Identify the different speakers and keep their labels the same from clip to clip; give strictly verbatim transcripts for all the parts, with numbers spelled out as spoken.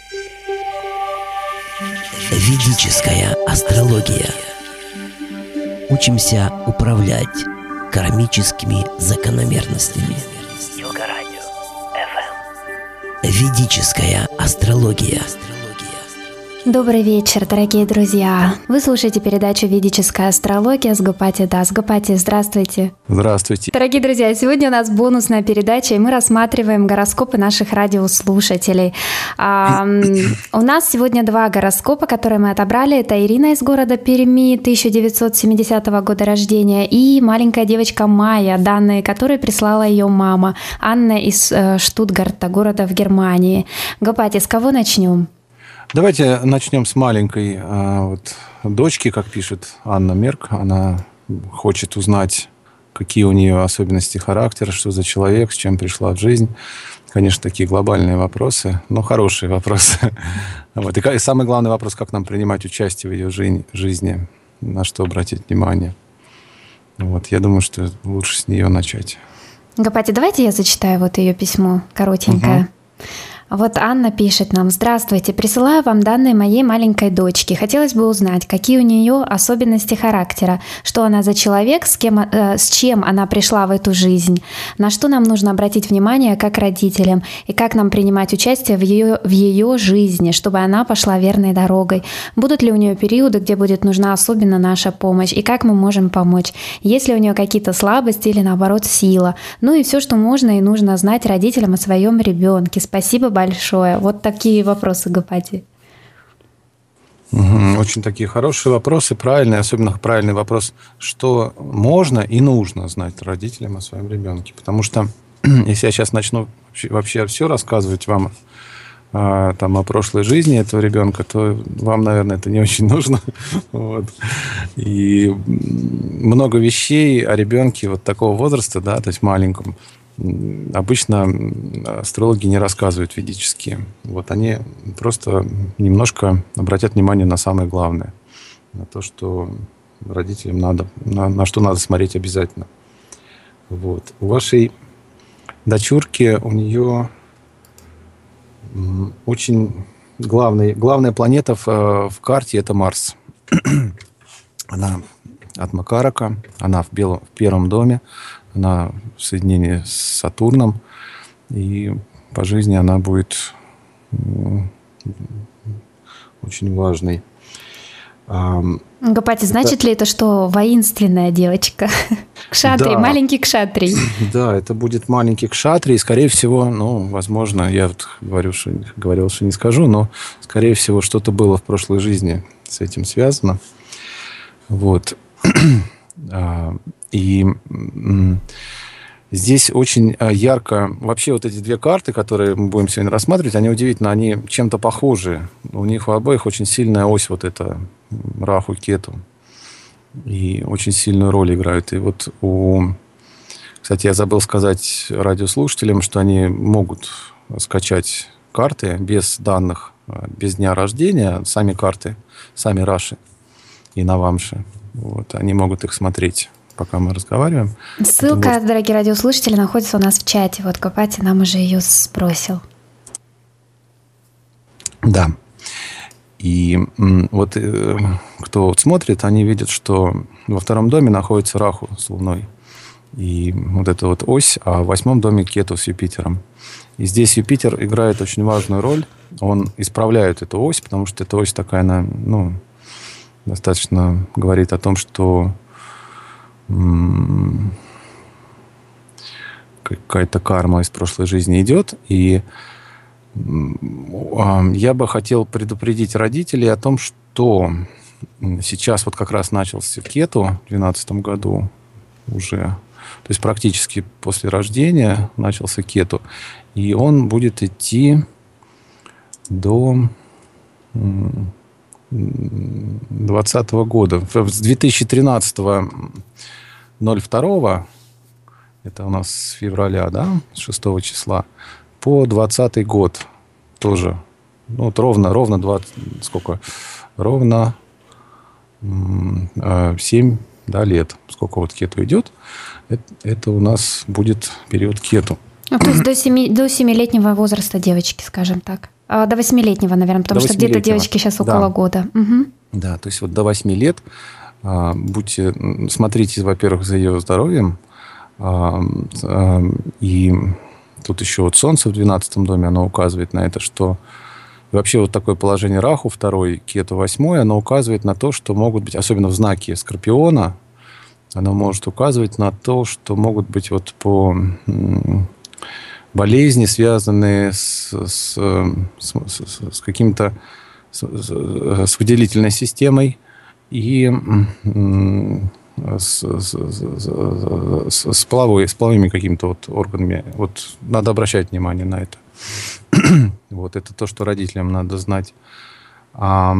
Speaker 1: Ведическая астрология. Учимся управлять кармическими закономерностями. Йога-радио эф эм. Ведическая астрология.
Speaker 2: Добрый вечер, дорогие друзья! Вы слушаете передачу «Ведическая астрология» с Гопати Дас. Гопати, здравствуйте!
Speaker 3: Здравствуйте!
Speaker 2: Дорогие друзья, сегодня у нас бонусная передача, и мы рассматриваем гороскопы наших радиослушателей. А, у нас сегодня два гороскопа, которые мы отобрали. Это Ирина из города Перми, тысяча девятьсот семидесятого года рождения, и маленькая девочка Майя, данные которой прислала ее мама, Анна из э, Штутгарта, города в Германии. Гопати, с кого начнем?
Speaker 3: Давайте начнем с маленькой а, вот, дочки, как пишет Анна Мерк. Она хочет узнать, какие у нее особенности характера, что за человек, с чем пришла в жизнь. Конечно, такие глобальные вопросы, но хорошие вопросы. Вот. И самый главный вопрос, как нам принимать участие в ее жизни, на что обратить внимание. Вот. Я думаю, что лучше с нее начать.
Speaker 2: Гопати, давайте я зачитаю вот ее письмо, коротенькое. Угу. Вот Анна пишет нам: «Здравствуйте, присылаю вам данные моей маленькой дочки. Хотелось бы узнать, какие у нее особенности характера, что она за человек, с, кем, э, с чем она пришла в эту жизнь, на что нам нужно обратить внимание как родителям, и как нам принимать участие в ее, в ее жизни, чтобы она пошла верной дорогой. Будут ли у нее периоды, где будет нужна особенно наша помощь, и как мы можем помочь? Есть ли у нее какие-то слабости или, наоборот, сила? Ну и все, что можно и нужно знать родителям о своем ребенке. Спасибо большое». Большое. Вот такие вопросы, Гопати.
Speaker 3: Угу. Очень такие хорошие вопросы, правильные, особенно правильный вопрос, что можно и нужно знать родителям о своем ребенке. Потому что если я сейчас начну вообще, вообще все рассказывать вам а, там, о прошлой жизни этого ребенка, то вам, наверное, это не очень нужно. Вот. И много вещей о ребенке вот такого возраста, да, то есть маленьком, обычно астрологи не рассказывают ведические. Вот они просто немножко обратят внимание на самое главное. На то, что родителям надо, на, на что надо смотреть обязательно. Вот. У вашей дочурки, у нее очень главный, главная планета в, в карте – это Марс. Она от Макарака, она в, белом, в первом доме. Она в соединении с Сатурном, и по жизни она будет очень важной.
Speaker 2: Гопати, значит это... ли это, что воинственная девочка? Кшатрий, да. Маленький кшатрий.
Speaker 3: Да, это будет маленький кшатрий. Скорее всего, ну, возможно, я вот говорю, что, говорил, что не скажу, но, скорее всего, что-то было в прошлой жизни с этим связано. Вот. И здесь очень ярко... Вообще вот эти две карты, которые мы будем сегодня рассматривать, они удивительно, они чем-то похожи. У них у обоих очень сильная ось вот эта Раху, Кету. И очень сильную роль играют. И вот у... Кстати, я забыл сказать радиослушателям, что они могут скачать карты без данных, без дня рождения, сами карты, сами Раши и Навамши. Вот, они могут их смотреть, пока мы разговариваем.
Speaker 2: Ссылка,
Speaker 3: вот...
Speaker 2: дорогие радиослушатели, находится у нас в чате. Вот Гопати нам уже ее сбросил.
Speaker 3: Да. И вот кто вот смотрит, они видят, что во втором доме находится Раху с Луной. И вот эта вот ось, а в восьмом доме Кету с Юпитером. И здесь Юпитер играет очень важную роль. Он исправляет эту ось, потому что эта ось такая, она, ну... достаточно говорит о том, что м- какая-то карма из прошлой жизни идет. И м- я бы хотел предупредить родителей о том, что сейчас вот как раз начался Кету в две тысячи двенадцатом году уже. То есть практически после рождения начался Кету. И он будет идти до... М- двадцатого года. С две тысячи тринадцатого ноль второго, это у нас с февраля, да, с шестого числа, по двадцатый год тоже. Ну, вот ровно, ровно двадцать, сколько? Ровно семь, да, лет. Сколько вот Кету идет, это, это у нас будет период Кету.
Speaker 2: Ну, то есть до семи, до семилетнего возраста девочки, скажем так. До восьмилетнего, наверное, потому что где-то девочки сейчас около да. года. Угу.
Speaker 3: Да, то есть вот до восьми лет будьте, смотрите, во-первых, за ее здоровьем. И тут еще вот Солнце в двенадцатом доме, оно указывает на это, что вообще вот такое положение Раху второй, Кету восьмой, оно указывает на то, что могут быть, особенно в знаке Скорпиона, оно может указывать на то, что могут быть вот по болезни, связанные с, с, с, с, с каким-то с, с выделительной системой и с, с, с, с, половой, с половыми какими-то вот органами. Вот надо обращать внимание на это. Вот это то, что родителям надо знать. А,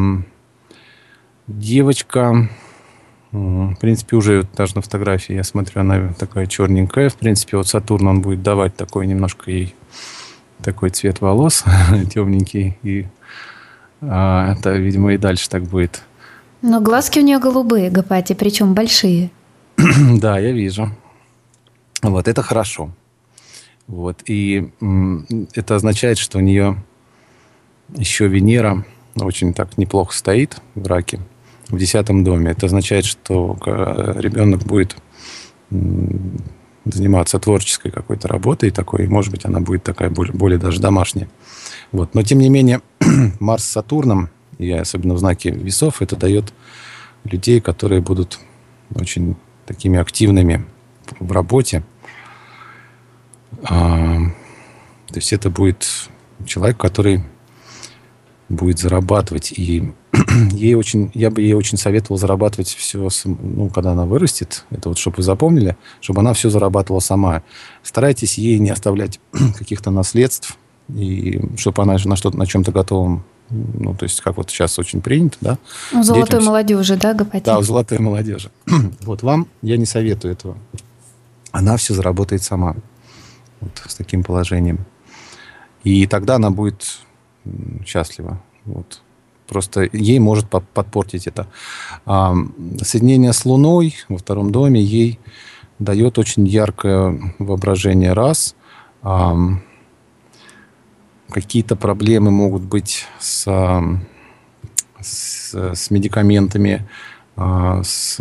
Speaker 3: девочка, в принципе, уже даже на фотографии я смотрю, она такая черненькая. В принципе, вот Сатурн, он будет давать такой немножко ей такой цвет волос темненький. И а, это, видимо, и дальше так будет.
Speaker 2: Но глазки у нее голубые, Гопати, причем большие.
Speaker 3: Да, я вижу. Вот, это хорошо. Вот, и м, это означает, что у нее еще Венера очень так неплохо стоит в раке в десятом доме. Это означает, что ребенок будет м, заниматься творческой какой-то работой такой, и, может быть, она будет такая более, более даже домашняя. Вот. Но, тем не менее, Марс с Сатурном, и особенно в знаке Весов, это дает людей, которые будут очень такими активными в работе. А, то есть это будет человек, который будет зарабатывать. И ей очень, я бы ей очень советовал зарабатывать все, ну, когда она вырастет. Это вот, чтобы вы запомнили, чтобы она все зарабатывала сама. Старайтесь ей не оставлять каких-то наследств, и чтобы она на, что-то, на чем-то готовом, ну, то есть, как вот сейчас очень принято, да?
Speaker 2: У золотой детям... молодежи, да, Гопати?
Speaker 3: Да, у золотой молодежи. Вот вам я не советую этого. Она все заработает сама. Вот с таким положением. И тогда она будет счастлива. Вот. Просто ей может подпортить это. А, соединение с Луной во втором доме ей дает очень яркое воображение раз. А, какие-то проблемы могут быть с, с, с медикаментами, а, с...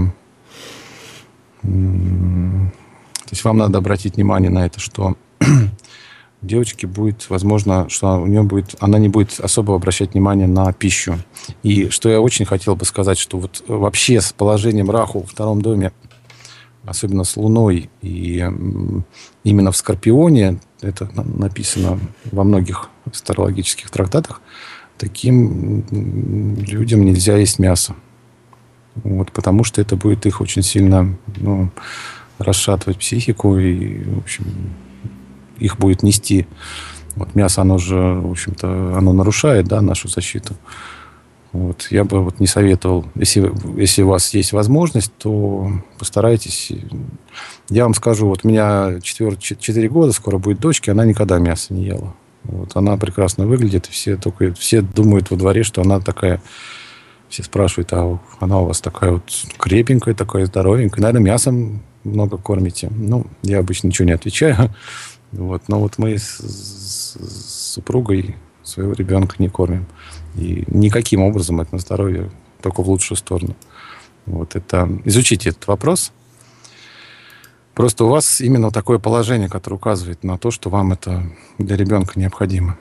Speaker 3: То есть вам надо обратить внимание на это, что у девочки будет, возможно, что у нее будет, она не будет особо обращать внимание на пищу. И что я очень хотел бы сказать, что вот вообще с положением Раху во втором доме, особенно с Луной, и именно в Скорпионе, это написано во многих астрологических трактатах, таким людям нельзя есть мясо. Вот, потому что это будет их очень сильно... Ну, расшатывать психику, и, в общем, их будет нести. Вот мясо, оно же, в общем-то, оно нарушает, да, нашу защиту. Вот. Я бы вот не советовал, если, если у вас есть возможность, то постарайтесь. Я вам скажу, вот у меня четыре года, скоро будет дочке, она никогда мясо не ела. Вот. Она прекрасно выглядит, и все, только, все думают во дворе, что она такая... Все спрашивают, а она у вас такая вот крепенькая, такая здоровенькая. Наверное, мясом много кормите. Ну, я обычно ничего не отвечаю. Вот. Но вот мы с, с супругой своего ребенка не кормим. И никаким образом это на здоровье, только в лучшую сторону. Вот это... Изучите этот вопрос. Просто у вас именно такое положение, которое указывает на то, что вам это для ребенка необходимо.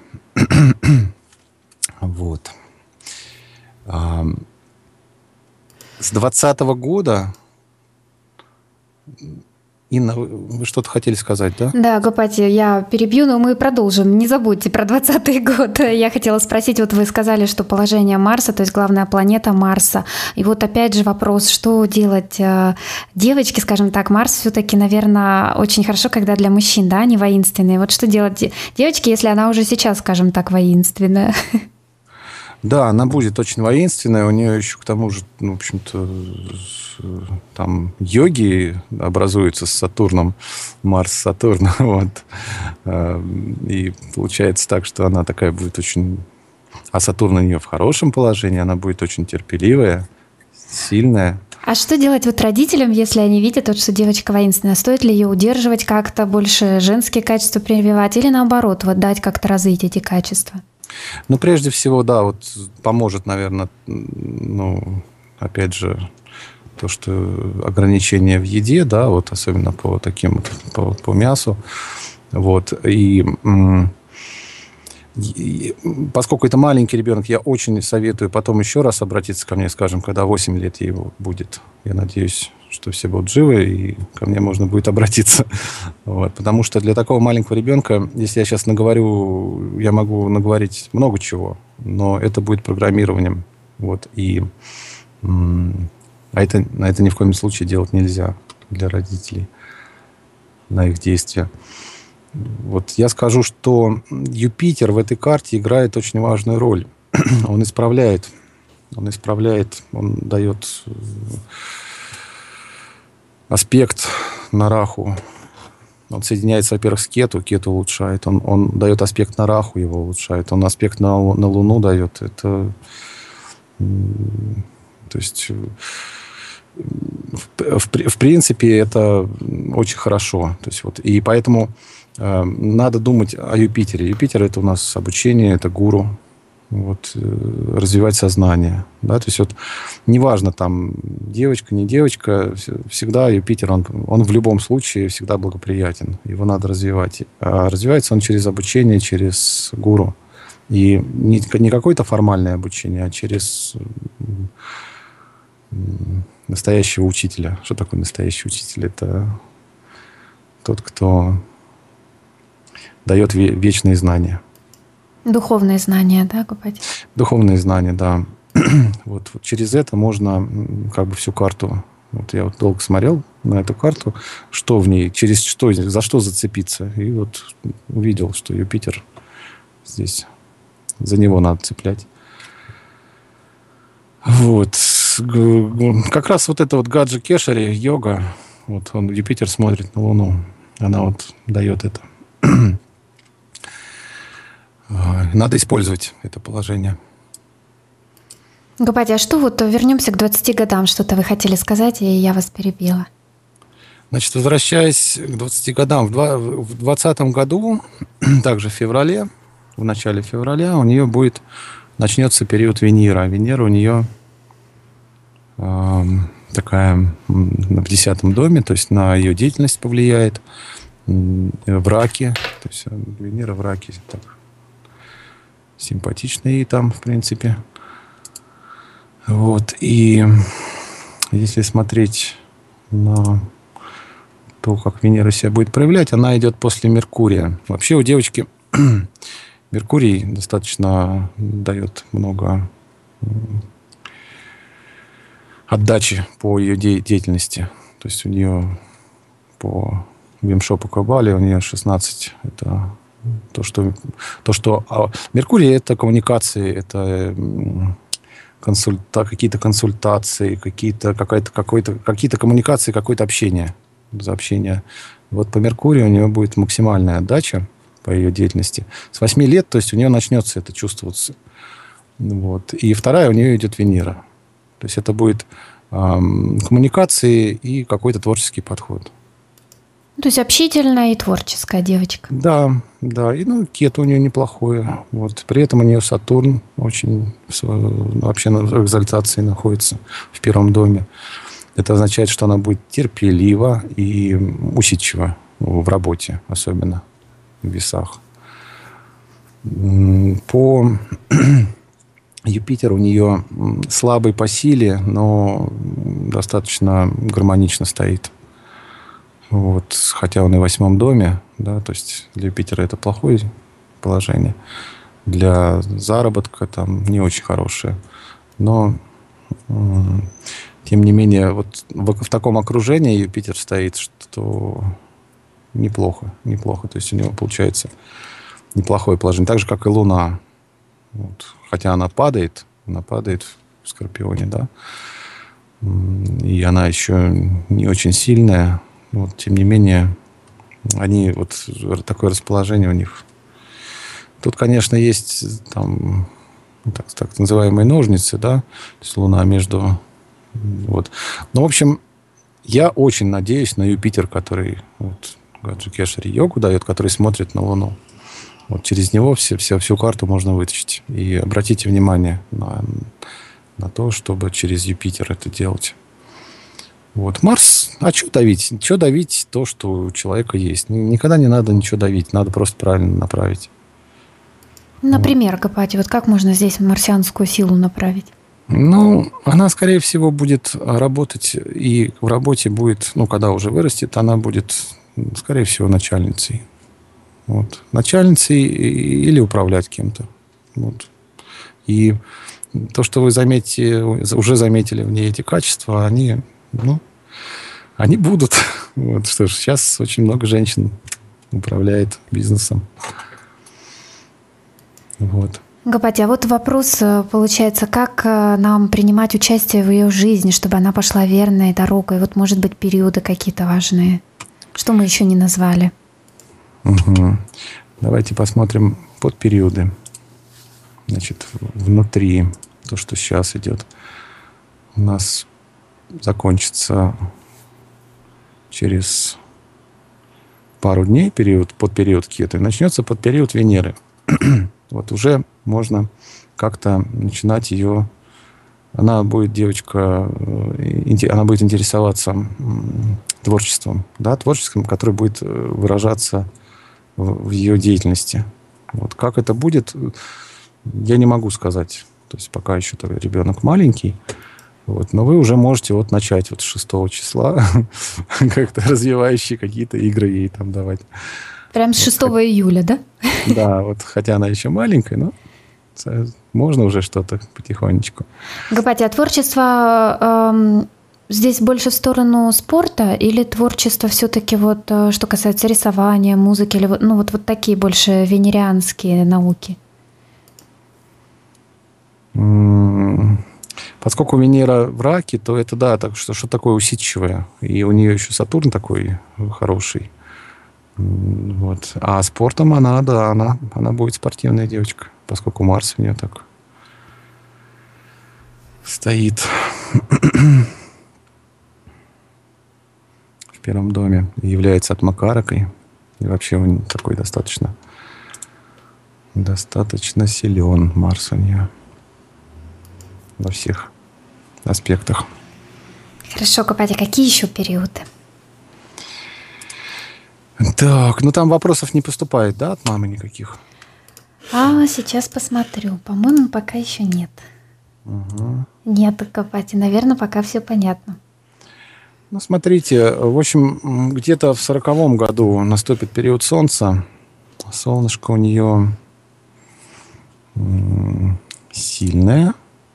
Speaker 3: Вот. С двадцатого года... Инна, вы что-то хотели сказать, да?
Speaker 2: Да, Гопати, я перебью, но мы продолжим. Не забудьте про двадцатый год. Я хотела спросить, вот вы сказали, что положение Марса, то есть главная планета Марса. И вот опять же вопрос, что делать девочке, скажем так, Марс все-таки, наверное, очень хорошо, когда для мужчин, да, не воинственные. Вот что делать девочке, если она уже сейчас, скажем так, воинственная?
Speaker 3: Да, она будет очень воинственная. У нее еще к тому же, ну, в общем-то, там йоги образуются с Сатурном, Марс с Сатурном. Вот. И получается так, что она такая будет очень... А Сатурн у нее в хорошем положении, она будет очень терпеливая, сильная.
Speaker 2: А что делать вот родителям, если они видят, вот, что девочка воинственная? Стоит ли ее удерживать как-то, больше женские качества прививать, или наоборот, вот дать как-то развить эти качества?
Speaker 3: Ну, прежде всего, да, вот поможет, наверное, ну, опять же, то, что ограничения в еде, да, вот особенно по таким, по, по мясу, вот, и, и поскольку это маленький ребенок, я очень советую потом еще раз обратиться ко мне, скажем, когда восемь лет ему будет. Я надеюсь, что все будут живы, и ко мне можно будет обратиться. Вот. Потому что для такого маленького ребенка, если я сейчас наговорю, я могу наговорить много чего, но это будет программированием. Вот. И, а это, на это ни в коем случае делать нельзя для родителей, на их действия. Вот я скажу, что Юпитер в этой карте играет очень важную роль. Он исправляет, он исправляет, он дает аспект на Раху. Он соединяется, во-первых, с Кету, Кету улучшает. Он, он дает аспект на Раху, его улучшает. Он аспект на, на Луну дает. Это, то есть, в, в, в принципе, это очень хорошо. То есть, вот, и поэтому э, надо думать о Юпитере. Юпитер — это у нас обучение, это гуру. Вот, развивать сознание. Да? То есть вот неважно, там, девочка, не девочка, всегда Юпитер, он, он в любом случае всегда благоприятен. Его надо развивать. А развивается он через обучение, через гуру. И не, не какое-то формальное обучение, а через настоящего учителя. Что такое настоящий учитель? Это тот, кто дает вечные знания.
Speaker 2: Духовные знания, да, Гупати?
Speaker 3: Духовные знания, да. вот, вот через это можно как бы всю карту... Вот я вот долго смотрел на эту карту, что в ней, через что, за что зацепиться. И вот увидел, что Юпитер здесь, за него надо цеплять. Вот. Как раз вот это вот Гаджи Кешари, йога, вот он, Юпитер смотрит на Луну. Она вот дает это. Надо использовать это положение.
Speaker 2: Гупати, а что вот, вернемся к двадцати годам, что-то вы хотели сказать, и я вас перебила.
Speaker 3: Значит, возвращаясь к двадцати годам, в двадцатом году, также в феврале, в начале февраля, у нее будет, начнется период Венера. Венера у нее э, такая в десятом доме, то есть на ее деятельность повлияет, в раке, то есть Венера в раке, так, симпатично ей там, в принципе. Вот. И если смотреть на то, как Венера себя будет проявлять, она идет после Меркурия. Вообще у девочки Меркурий достаточно дает много отдачи по ее деятельности. То есть у нее по Вимшопу Кабале у нее шестнадцать. Это То, что, то, что а Меркурий — это коммуникации, это консульта, какие-то консультации, какие-то, какая-то, какой-то, какие-то коммуникации, какое-то общение. За общение. Вот по Меркурию у нее будет максимальная отдача по ее деятельности. С восьми лет, то есть у нее начнется это чувствоваться. Вот. И вторая у нее идет Венера. То есть это будет эм, коммуникации и какой-то творческий подход.
Speaker 2: То есть общительная и творческая девочка.
Speaker 3: Да, да. И, ну, Кету у нее неплохое. Вот. При этом у нее Сатурн очень вообще в экзальтации находится в первом доме. Это означает, что она будет терпелива и усидчива в работе, особенно в весах. По Юпитер у нее слабый по силе, но достаточно гармонично стоит. Вот, хотя он и в восьмом доме, да, то есть для Юпитера это плохое положение. Для заработка там не очень хорошее. Но, тем не менее, вот в, в таком окружении Юпитер стоит, что неплохо, неплохо. То есть у него получается неплохое положение. Так же, как и Луна. Вот. Хотя она падает, она падает в Скорпионе, да. И она еще не очень сильная. Вот, тем не менее, они, вот такое расположение у них. Тут, конечно, есть там так, так называемые ножницы, да, то есть Луна между... Вот. Ну, в общем, я очень надеюсь на Юпитер, который вот, Гаджи Кешари йогу дает, который смотрит на Луну. Вот через него все, все, всю карту можно вытащить. И обратите внимание на, на то, чтобы через Юпитер это делать. Вот. Марс, а что давить? Что давить то, что у человека есть? Никогда не надо ничего давить, надо просто правильно направить.
Speaker 2: Например, вот. Гопати, вот как можно здесь марсианскую силу направить?
Speaker 3: Ну, она, скорее всего, будет работать, и в работе будет, ну, когда уже вырастет, она будет, скорее всего, начальницей. Вот. Начальницей или управлять кем-то. Вот. И то, что вы заметите, уже заметили в ней эти качества, они, ну, они будут. Вот. Что ж, сейчас очень много женщин управляет бизнесом. Вот.
Speaker 2: Гопати, а вот вопрос, получается, как нам принимать участие в ее жизни, чтобы она пошла верной дорогой? Вот, может быть, периоды какие-то важные, что мы еще не назвали.
Speaker 3: Угу. Давайте посмотрим подпериоды. Значит, внутри, то, что сейчас идет, у нас закончится через пару дней период, подпериод Кеты. Начнется подпериод Венеры. Вот уже можно как-то начинать ее... Она будет, девочка, она будет интересоваться творчеством, да, творчеством, которое будет выражаться в ее деятельности. Вот как это будет, я не могу сказать. То есть пока еще ребенок маленький. Вот, но вы уже можете вот начать вот с шестого числа как-то развивающие какие-то игры ей там давать.
Speaker 2: Прям с шестого вот, июля, да?
Speaker 3: Да, вот хотя она еще маленькая, но можно уже что-то потихонечку.
Speaker 2: Гопати, а творчество эм, здесь больше в сторону спорта или творчество все-таки вот, что касается рисования, музыки, или вот, ну, вот, вот такие больше венерианские науки?
Speaker 3: Поскольку Венера в Раке, то это, да, так что, что такое усидчивое. И у нее еще Сатурн такой хороший. Вот. А спортом она, да, она, она будет спортивная девочка, поскольку Марс у нее так стоит в первом доме, является атмакаракой. И вообще он такой достаточно, достаточно силен Марс у нее во всех аспектах.
Speaker 2: Хорошо, Гопати, какие еще периоды?
Speaker 3: Так, ну там вопросов не поступает, да, от мамы никаких?
Speaker 2: А, сейчас посмотрю. По-моему, пока еще нет.
Speaker 3: Угу.
Speaker 2: Нет, Гопати, наверное, пока все понятно.
Speaker 3: Ну, смотрите, в общем, где-то в сороковом году наступит период Солнца. Солнышко у нее сильное,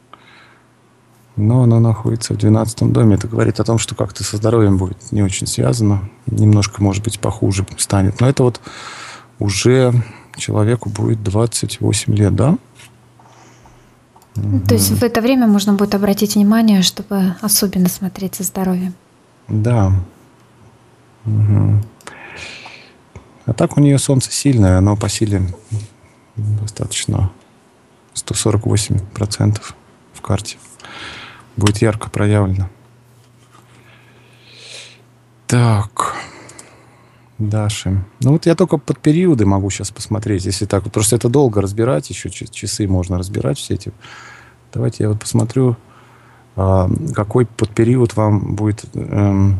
Speaker 3: но оно находится в двенадцатом доме. Это говорит о том, что как-то со здоровьем будет не очень связано. Немножко, может быть, похуже станет. Но это вот уже человеку будет двадцать восемь лет, да?
Speaker 2: То есть в это время можно будет обратить внимание, чтобы особенно смотреть за здоровьем.
Speaker 3: Да. Угу. А так у нее Солнце сильное, оно по силе достаточно сто сорок восемь процентов в карте. Будет ярко проявлено. Так. Дальше. Ну вот я только под периоды могу сейчас посмотреть, если так. Просто это долго разбирать, еще часы можно разбирать все эти. Давайте я вот посмотрю, какой подпериод вам будет эм,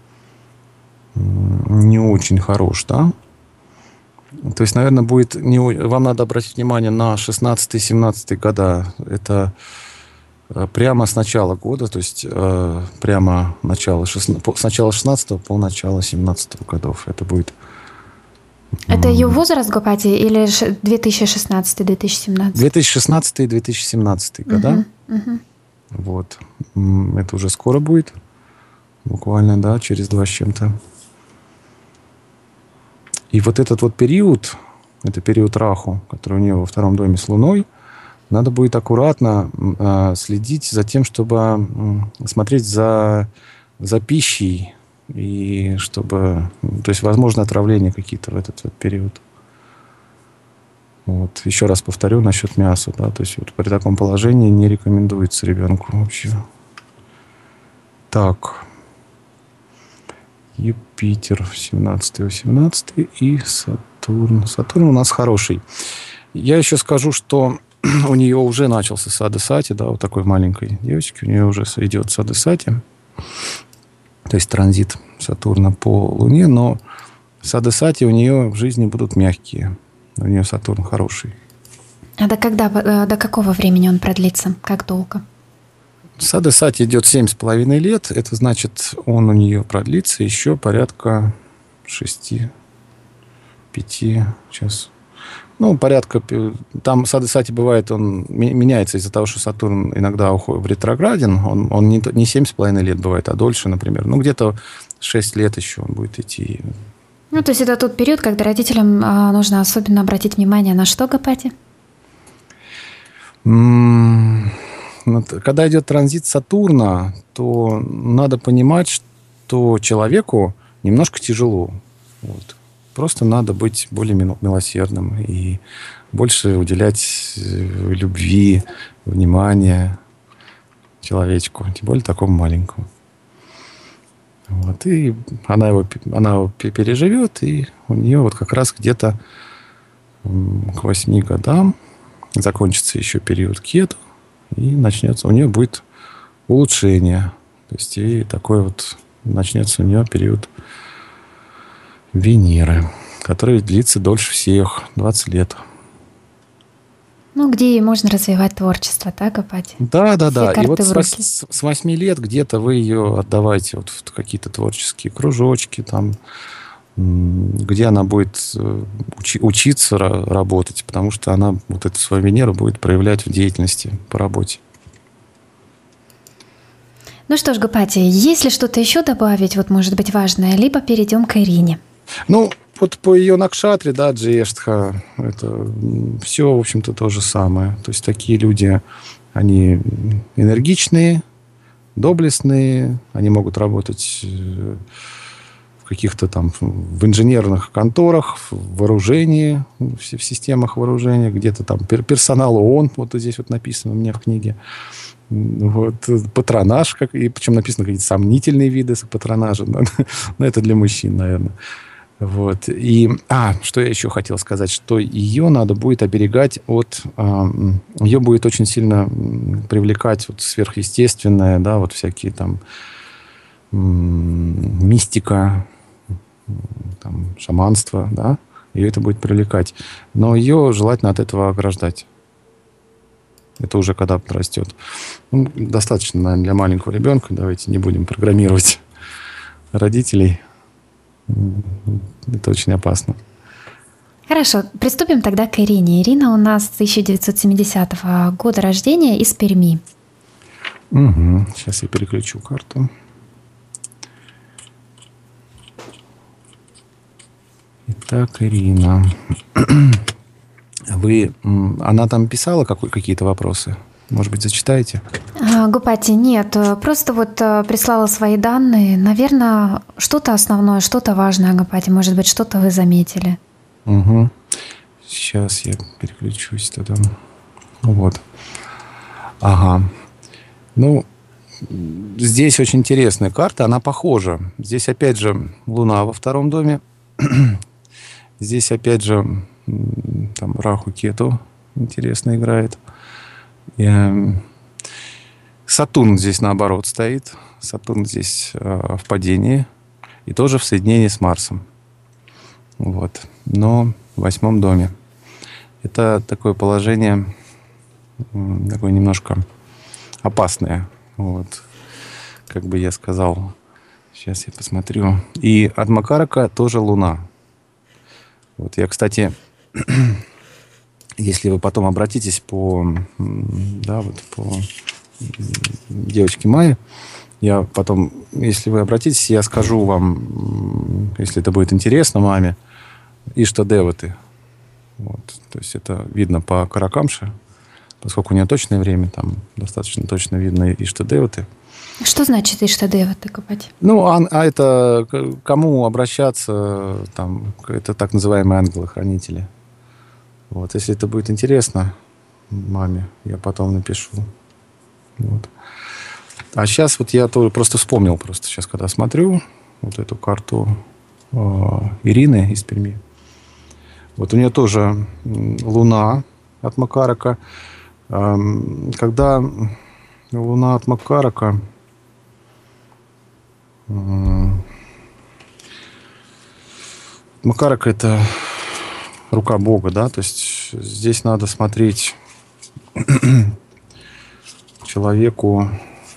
Speaker 3: не очень хорош, да? То есть, наверное, будет не, вам надо обратить внимание на шестнадцатый-семнадцатый года. Это прямо с начала года, то есть э, прямо начало шестнадцатого, с начала шестнадцатого по начало семнадцатого годов. Это будет...
Speaker 2: Это ее возраст, Гопати, или две тысячи шестнадцатый - две тысячи семнадцатый?
Speaker 3: две тысячи шестнадцатый - две тысячи семнадцатый года.
Speaker 2: Угу, угу.
Speaker 3: Вот. Это уже скоро будет. Буквально, да, через два с чем-то. И вот этот вот период, это период Раху, который у нее во втором доме с Луной, надо будет аккуратно э, следить за тем, чтобы э, смотреть за, за пищей, и чтобы, то есть, возможно, отравления какие-то в этот вот период. Вот. Еще раз повторю насчет мяса, да, то есть вот при таком положении не рекомендуется ребенку вообще. Так. Юпитер семнадцатый, восемнадцатый и Сатурн. Сатурн у нас хороший. Я еще скажу, что у нее уже начался сады-сати, да, вот такой маленькой девочки. У нее уже идет сады-сати. То есть транзит Сатурна по Луне, но сады-сати у нее в жизни будут мягкие. У нее Сатурн хороший.
Speaker 2: А до когда, до какого времени он продлится? Как долго?
Speaker 3: Сады-сати идет семь с половиной лет. Это значит, он у нее продлится еще порядка шести, пяти, сейчас. Ну, порядка... Там сады-сати бывает, он меняется из-за того, что Сатурн иногда уходит в ретрограден. Он, он не, не семь с половиной лет бывает, а дольше, например. Ну, где-то шесть лет еще он будет идти.
Speaker 2: Ну, то есть это тот период, когда родителям а, нужно особенно обратить внимание на что, Гапати?
Speaker 3: Когда идет транзит Сатурна, то надо понимать, что человеку немножко тяжело. Вот. Просто надо быть более милосердным и больше уделять любви, внимания человечку, тем более такому маленькому. Вот. И она его, она его переживет, и у нее вот как раз где-то к восьми годам закончится еще период Кету, и начнется, у нее будет улучшение. То есть и такой вот начнется у нее период Венеры, который длится дольше всех, двадцать лет.
Speaker 2: Ну, где можно развивать творчество, так, Гапати?
Speaker 3: Да, да, да.
Speaker 2: Все
Speaker 3: И вот
Speaker 2: с,
Speaker 3: с восьми лет где-то вы ее отдавайте вот в какие-то творческие кружочки, там, где она будет учи, учиться работать, потому что она вот эту свою Венеру будет проявлять в деятельности по работе.
Speaker 2: Ну что ж, Гапати, есть ли что-то еще добавить, вот может быть важное, либо перейдем к Ирине?
Speaker 3: Ну, вот по ее накшатре, да, Джештха, это все, в общем-то, то же самое. То есть такие люди, они энергичные, доблестные, они могут работать в каких-то там в инженерных конторах, в вооружении, в системах вооружения, где-то там персонал ООН, вот здесь вот написано у меня в книге. Вот, патронаж, как, и причем написано какие-то сомнительные виды патронажа, но, но это для мужчин, наверное. Вот. И, а, что я еще хотел сказать, что ее надо будет оберегать от... Э, ее будет очень сильно привлекать вот сверхъестественное, да, вот всякие там м- мистика, там, шаманство, да, ее это будет привлекать. Но ее желательно от этого ограждать. Это уже когда подрастет. Ну, достаточно, наверное, для маленького ребенка. Давайте не будем программировать родителей. Это очень опасно.
Speaker 2: Хорошо, приступим тогда к Ирине. Ирина у нас тысяча девятьсот семидесятого года рождения из Перми.
Speaker 3: Угу. Сейчас я переключу карту. Итак, Ирина. Вы, она там писала какой, какие-то вопросы? Может быть, зачитаете?
Speaker 2: Гапати, нет, просто вот прислала свои данные. Наверное, что-то основное, что-то важное, Гапати. Может быть, что-то вы заметили.
Speaker 3: Угу. Сейчас я переключусь тогда. Вот. Ага. Ну, здесь очень интересная карта, она похожа. Здесь опять же Луна во втором доме. Здесь опять же там Раху Кету интересно играет. И, э, Сатурн здесь наоборот стоит. Сатурн здесь э, в падении. И тоже в соединении с Марсом. Вот. Но в восьмом доме. Это такое положение э, такое немножко опасное. Вот. Как бы я сказал. Сейчас я посмотрю. И от Макарака тоже Луна. Вот я, кстати... Если вы потом обратитесь по, да, вот по девочке Майе, я потом, если вы обратитесь, я скажу вам, если это будет интересно маме, Ишта-деваты. Вот. То есть это видно по Каракамше, поскольку у нее точное время, там достаточно точно видно Ишта-деваты.
Speaker 2: Что значит Ишта-деваты, Гапати?
Speaker 3: Ну, а, а это кому обращаться, там, это так называемые ангелы-хранители. Вот, если это будет интересно маме, я потом напишу. Вот. А сейчас вот я тоже просто вспомнил, просто сейчас, когда смотрю, вот эту карту э, Ирины из Перми. Вот у нее тоже Луна от Макарака. Э, когда Луна от Макарака... Э, Макарак — это рука Бога, да, то есть здесь надо смотреть человеку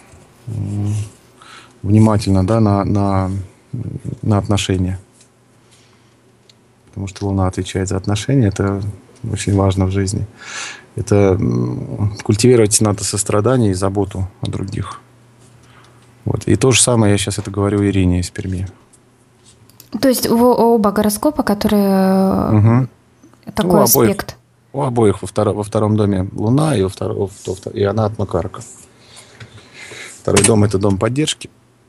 Speaker 3: внимательно, да, на, на, на отношения. Потому что Луна отвечает за отношения, это очень важно в жизни. Это культивировать надо сострадание и заботу о других. Вот. И то же самое я сейчас это говорю Ирине из Перми.
Speaker 2: То есть у оба гороскопа, которые угу. такой
Speaker 3: у
Speaker 2: аспект.
Speaker 3: Обоих, у обоих во, второ, во втором доме Луна, и, во второ, и она от Макарака. Второй дом — это дом поддержки.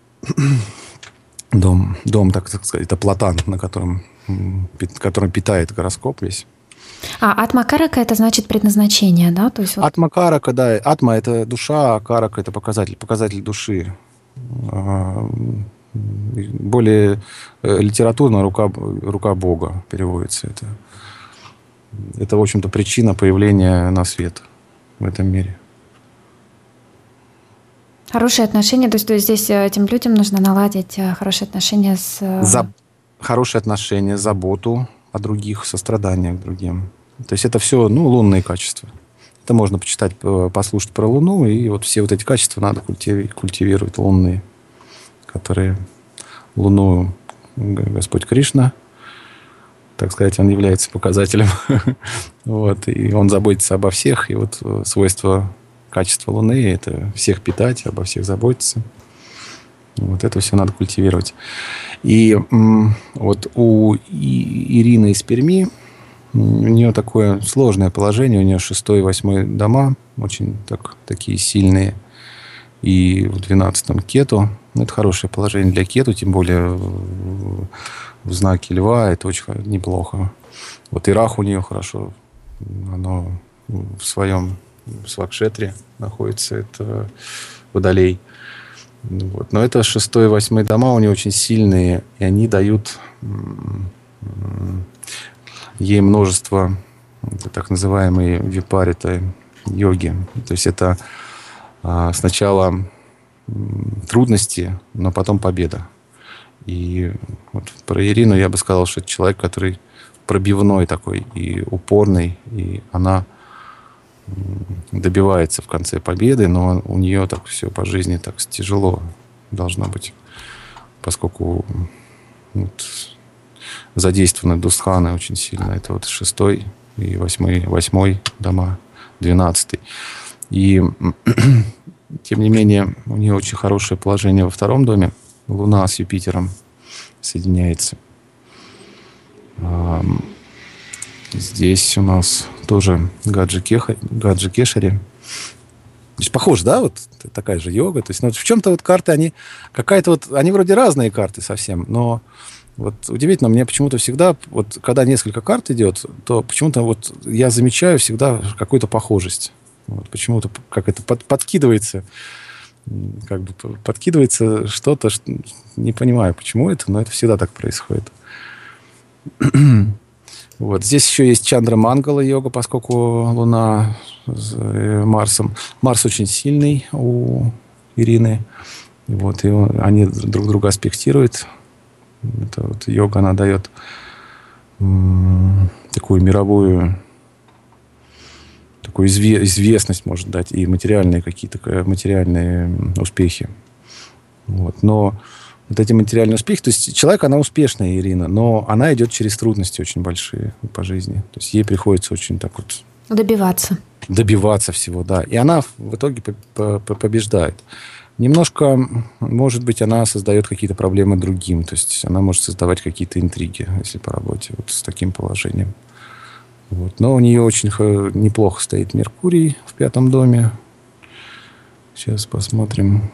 Speaker 3: Дом, дом, так сказать, это платан, на котором, которым питает гороскоп весь.
Speaker 2: А от Макарака это значит предназначение, да? То есть вот...
Speaker 3: От Макарака, да. Атма — это душа, а Карака — это показатель, показатель души. Более литературно рука, рука Бога переводится. Это, это, в общем-то, причина появления на свет в этом мире.
Speaker 2: Хорошие отношения, то есть, то есть здесь этим людям нужно наладить хорошие отношения с...
Speaker 3: За... Хорошие отношения, заботу о других, сострадание к другим. То есть это все, ну, лунные качества. Это можно почитать, послушать про Луну, и вот все вот эти качества надо культиви... культивировать, лунные, которые Луну Господь Кришна, так сказать, он является показателем. Вот, и он заботится обо всех, и вот свойство, качество Луны — это всех питать, обо всех заботиться. Вот это все надо культивировать. И вот у Ирины из Перми, у нее такое сложное положение, у нее шестой и восьмой дома, очень так, такие сильные. И в двенадцатом Кету. Это хорошее положение для Кету, тем более в, в знаке Льва. Это очень неплохо. Вот и Раху у нее хорошо. Оно в своем свакшетре находится. Это Водолей. Вот. Но это шестой и восьмой дома у нее очень сильные. И они дают ей множество так называемой випариты йоги. То есть это сначала трудности, но потом победа. И вот про Ирину я бы сказал, что это человек, который пробивной такой и упорный, и она добивается в конце победы, но у нее так все по жизни так тяжело должно быть, поскольку вот, задействованы дустханы очень сильно. Это вот шестой и восьмой, восьмой дома, двенадцатый. И тем не менее, у нее очень хорошее положение во втором доме. Луна с Юпитером соединяется. Здесь у нас тоже Гаджи Кешари. То есть похоже, да, вот такая же йога. То есть ну, в чем-то вот карты, они какая-то вот, они вроде разные карты совсем, но вот удивительно, мне почему-то всегда, вот когда несколько карт идет, то почему-то вот я замечаю всегда какую-то похожесть. Вот почему-то как это под, подкидывается, как бы подкидывается что-то, что, не понимаю, почему это, но это всегда так происходит. Вот. Здесь еще есть Чандра Мангала йога, поскольку Луна с Марсом. Марс очень сильный у Ирины. Вот, и он, они друг друга аспектируют. Это вот йога, она дает м- такую мировую такую изве- известность, может дать, и материальные какие-то материальные успехи. Вот. Но вот эти материальные успехи, то есть человек, она успешная, Ирина, но она идет через трудности очень большие по жизни. То есть ей приходится очень так вот...
Speaker 2: Добиваться.
Speaker 3: Добиваться всего, да. И она в итоге побеждает. Немножко, может быть, она создает какие-то проблемы другим. То есть она может создавать какие-то интриги, если по работе, вот с таким положением. Вот. Но у нее очень неплохо стоит Меркурий в пятом доме. Сейчас посмотрим.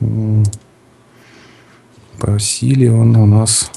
Speaker 3: По силе он у нас...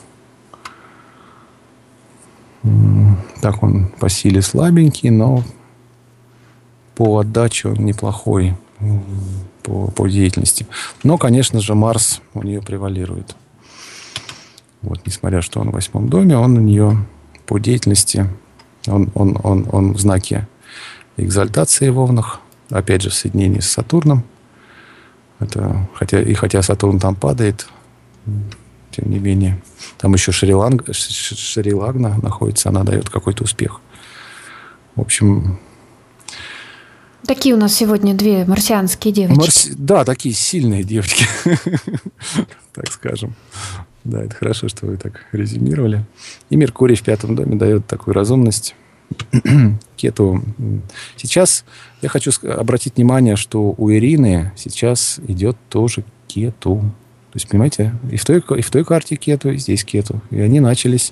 Speaker 3: Так, он по силе слабенький, но по отдаче он неплохой по, по деятельности. Но, конечно же, Марс у нее превалирует. Вот, несмотря что он в восьмом доме, он у нее по деятельности, он, он, он, он в знаке экзальтации в Овнах, опять же в соединении с Сатурном. Это, хотя, и хотя Сатурн там падает, тем не менее, там еще Шри-Ланг, Шри-Лагна находится, она дает какой-то успех. В общем...
Speaker 2: Такие у нас сегодня две марсианские девочки.
Speaker 3: Марси... Да, такие сильные девочки, так скажем. Да, это хорошо, что вы так резюмировали. И Меркурий в пятом доме дает такую разумность. Кету. Сейчас я хочу обратить внимание, что у Ирины сейчас идет тоже Кету. То есть, понимаете, и в той, и в той карте Кету, и здесь Кету. И они начались.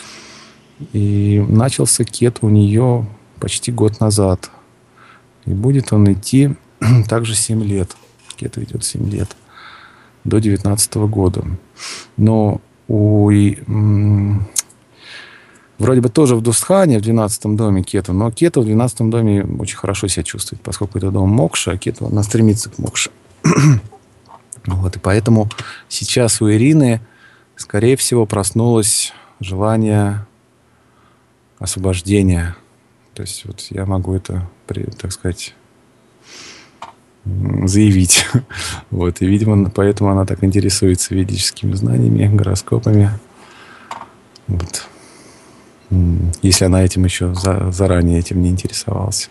Speaker 3: И начался Кету у нее почти год назад. И будет он идти также семь лет. Кету идет семь лет. До девятнадцатого года. Но у... Вроде бы тоже в Дустхане, в двенадцатом доме Кету, но Кету в двенадцатом доме очень хорошо себя чувствует, поскольку это дом Мокши, а Кету, она стремится к Мокше. Вот, и поэтому сейчас у Ирины, скорее всего, проснулось желание освобождения. То есть вот я могу это, так сказать, заявить. Вот, и, видимо, поэтому она так интересуется ведическими знаниями, гороскопами. Вот. Если она этим еще за, заранее этим не интересовалась.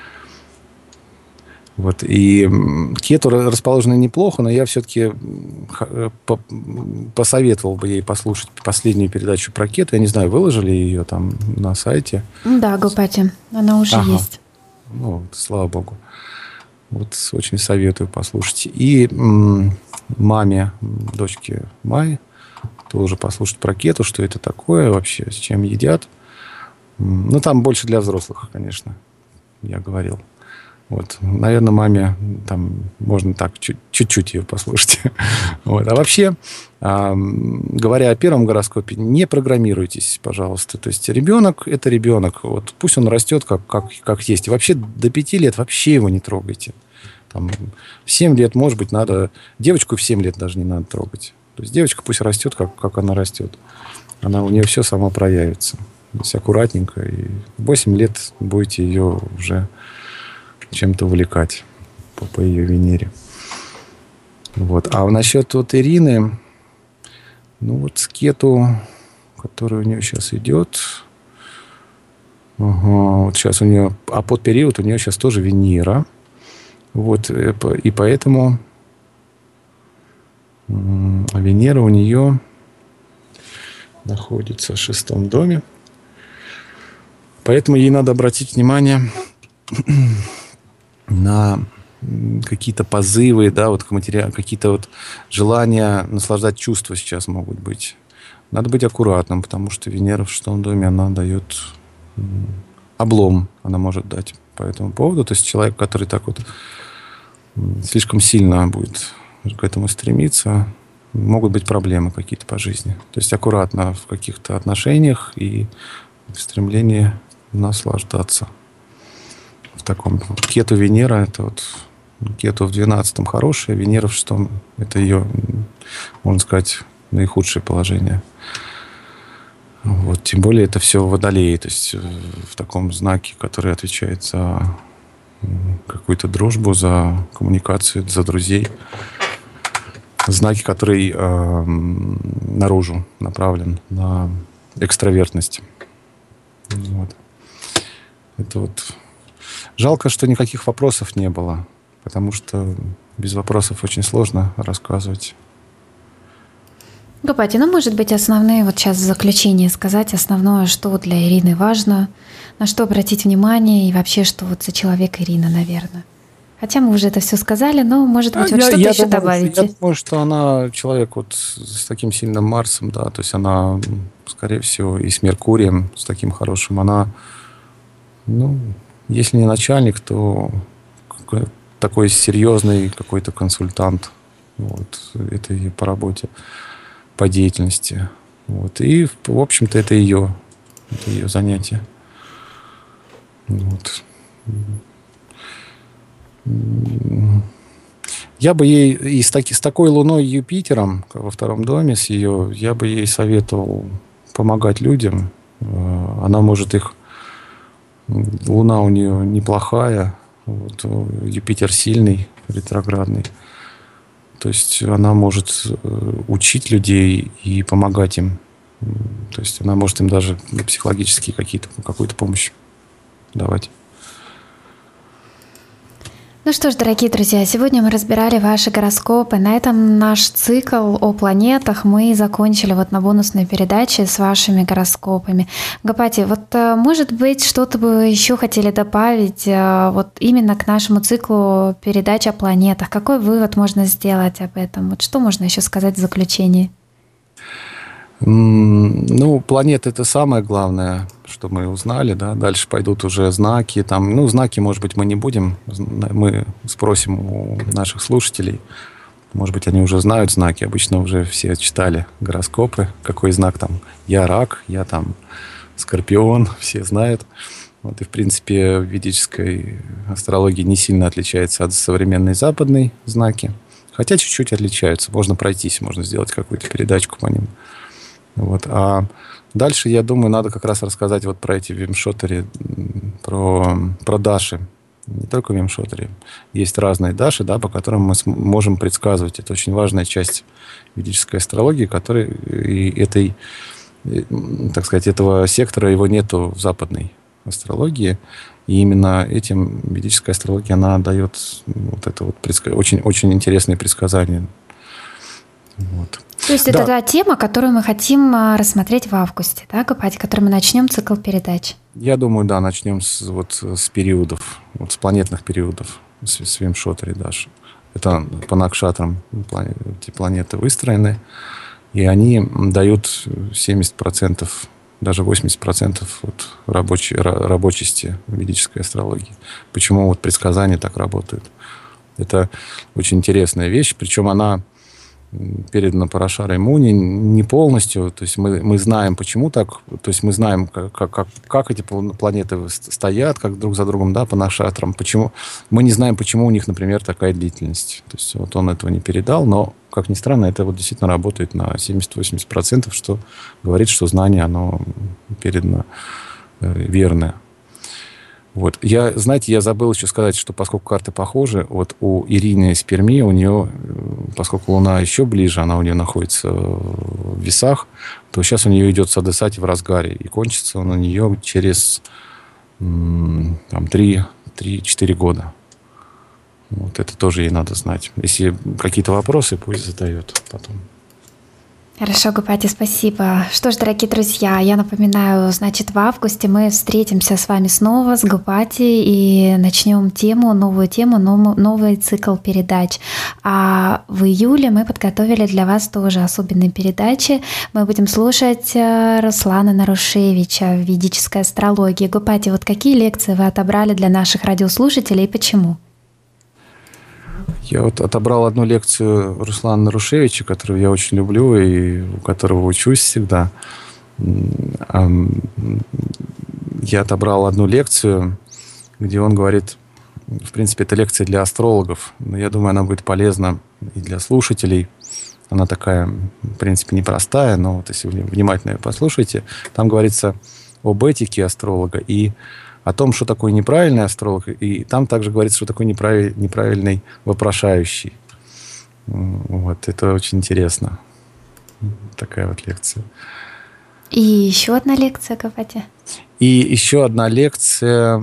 Speaker 3: Вот. И Кету расположена неплохо, но я все-таки по посоветовал бы ей послушать последнюю передачу про Кету. Я не знаю, выложили ее там на сайте?
Speaker 2: Да, Гопати, она уже ага. есть.
Speaker 3: Ну, слава богу. Вот очень советую послушать. И м, маме, дочке Майи, тоже послушать про Кету, что это такое вообще, с чем едят. Ну, там больше для взрослых, конечно, я говорил. Вот, наверное, маме там можно так чуть-чуть ее послушать. Вот. А вообще, э, говоря о первом гороскопе, не программируйтесь, пожалуйста. То есть ребенок – это ребенок. Вот, пусть он растет как, как, как есть. И вообще до пяти лет вообще его не трогайте. Там, в семь лет, может быть, надо... Девочку в семь лет даже не надо трогать. То есть девочка пусть растет, как, как она растет. Она, у нее все само проявится. То есть аккуратненько. И в восемь лет будете ее уже чем-то увлекать по, по ее Венере. Вот. А насчет вот Ирины, ну вот с Кету, который у нее сейчас идет, ага, вот сейчас у нее, а под период у нее сейчас тоже Венера. Вот, и поэтому Венера у нее находится в шестом доме. Поэтому ей надо обратить внимание на какие-то позывы, да, вот к матери... какие-то вот желания наслаждать чувства сейчас могут быть. Надо быть аккуратным, потому что Венера в шестом доме, она дает облом, она может дать по этому поводу. То есть человек, который так вот слишком сильно будет к этому стремиться, могут быть проблемы какие-то по жизни. То есть аккуратно в каких-то отношениях и в стремлении наслаждаться. В таком Кету Венера, это вот Кету в двенадцатом хорошая, Венера в шестом это ее, можно сказать, наихудшее положение. Вот, тем более это все в Водолее, то есть в таком знаке, который отвечает за какую-то дружбу, за коммуникацию, за друзей. Знаки, который э, наружу направлен, на экстравертность. Вот. Это вот жалко, что никаких вопросов не было, потому что без вопросов очень сложно рассказывать.
Speaker 2: Гопати, ну, может быть, основные, вот сейчас в заключение сказать, основное, что для Ирины важно, на что обратить внимание и вообще, что вот за человек Ирина, наверное. Хотя мы уже это все сказали, но, может быть, а вот я, что-то я еще думаю, добавите.
Speaker 3: Я думаю, что она человек вот с таким сильным Марсом, да, то есть она, скорее всего, и с Меркурием, с таким хорошим, она, ну, если не начальник, то такой серьезный какой-то консультант. Вот, это и по работе, по деятельности. Вот, и, в общем-то, это ее, это ее занятие. Вот. Я бы ей и с, таки, с такой Луной и Юпитером во втором доме, с ее, я бы ей советовал помогать людям. Она может их... Луна у нее неплохая, вот, Юпитер сильный, ретроградный. То есть она может учить людей и помогать им. То есть она может им даже психологические какие-то, какую-то помощь давать.
Speaker 2: Ну что ж, дорогие друзья, сегодня мы разбирали ваши гороскопы. На этом наш цикл о планетах мы закончили вот на бонусной передаче с вашими гороскопами. Гапати, вот может быть что-то бы еще хотели добавить вот именно к нашему циклу передач о планетах? Какой вывод можно сделать об этом? Вот что можно еще сказать в заключении?
Speaker 3: Ну, планеты — это самое главное, что мы узнали, да. Дальше пойдут уже знаки. Там, ну, знаки, может быть, мы не будем. Мы спросим у наших слушателей. Может быть, они уже знают знаки. Обычно уже все читали гороскопы. Какой знак там? Я рак, я там скорпион. Все знают. Вот, и, в принципе, в ведической астрологии не сильно отличается от современной западной знаки. Хотя чуть-чуть отличаются. Можно пройтись, можно сделать какую-то передачку по ним. Вот. А дальше, я думаю, надо как раз рассказать вот про эти вимшотери, про, про даши. Не только вимшотери. Есть разные даши, да, по которым мы можем предсказывать. Это очень важная часть ведической астрологии, которой и этой, так сказать, этого сектора его нету в западной астрологии. И именно этим ведическая астрология, она дает вот это вот предск... очень, очень интересные предсказания. Вот.
Speaker 2: То есть да. Это та тема, которую мы хотим рассмотреть в августе, да, Гапати, которой мы начнем цикл передач?
Speaker 3: Я думаю, да, начнем с, вот, с периодов, вот, с планетных периодов, с, с вимшотери даже. Это по накшатрам эти планеты выстроены, и они дают семьдесят процентов, даже восемьдесят процентов вот, рабочей, рабочести ведической астрологии. Почему вот предсказания так работают? Это очень интересная вещь, причем она передано Парашарой Муни не полностью. То есть мы, мы знаем, почему так. То есть мы знаем, как, как, как эти планеты стоят, как друг за другом, да, по накшатрам. Почему. Мы не знаем, почему у них, например, такая длительность. То есть вот он этого не передал, но, как ни странно, это вот действительно работает на семьдесят-восемьдесят процентов, что говорит, что знание, оно передано верное. Вот. Я, знаете, я забыл еще сказать, что поскольку карты похожи, вот у Ирины из Перми, у нее, поскольку Луна еще ближе, она у нее находится в весах, то сейчас у нее идет Садесати в разгаре, и кончится он у нее через там, три-четыре года. Вот это тоже ей надо знать. Если какие-то вопросы, пусть задает потом.
Speaker 2: Хорошо, Гапати, спасибо. Что ж, дорогие друзья, я напоминаю, значит, в августе мы встретимся с вами снова, с Гапати, и начнем тему, новую тему, новый цикл передач. А в июле мы подготовили для вас тоже особенные передачи. Мы будем слушать Руслана Нарушевича в ведической астрологии. Гапати, вот какие лекции вы отобрали для наших радиослушателей и почему?
Speaker 3: Я вот отобрал одну лекцию Руслана Нарушевича, которую я очень люблю и у которого учусь всегда. Я отобрал одну лекцию, где он говорит, в принципе, это лекция для астрологов, но я думаю, она будет полезна и для слушателей. Она такая, в принципе, непростая, но вот если вы внимательно ее послушаете, там говорится об этике астролога и о том, что такое неправильный астролог, и там также говорится, что такое неправиль, неправильный вопрошающий. Вот, это очень интересно. Такая вот лекция.
Speaker 2: И еще одна лекция, Гапати.
Speaker 3: И еще одна лекция.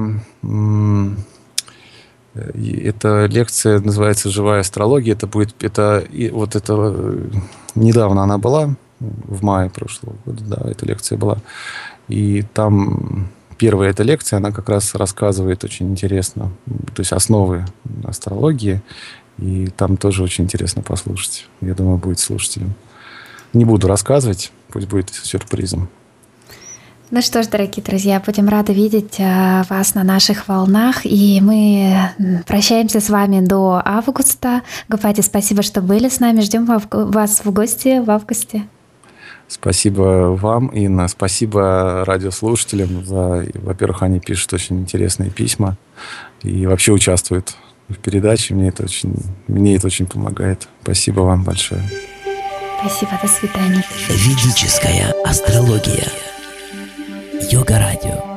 Speaker 3: Эта лекция называется «Живая астрология». Это будет, это, вот это недавно она была, в мае прошлого года, да, эта лекция была. И там первая эта лекция, она как раз рассказывает очень интересно, то есть основы астрологии, и там тоже очень интересно послушать. Я думаю, будет слушателям. Не буду рассказывать, пусть будет сюрпризом.
Speaker 2: Ну что ж, дорогие друзья, будем рады видеть вас на наших волнах, и мы прощаемся с вами до августа. Гапати, спасибо, что были с нами. Ждем вас в гости в августе.
Speaker 3: Спасибо вам, Инна. Спасибо радиослушателям. За, во-первых, они пишут очень интересные письма и вообще участвуют в передаче. Мне это очень, мне это очень помогает. Спасибо вам большое.
Speaker 2: Спасибо, до свидания.
Speaker 1: Ведическая астрология. Йога Радио.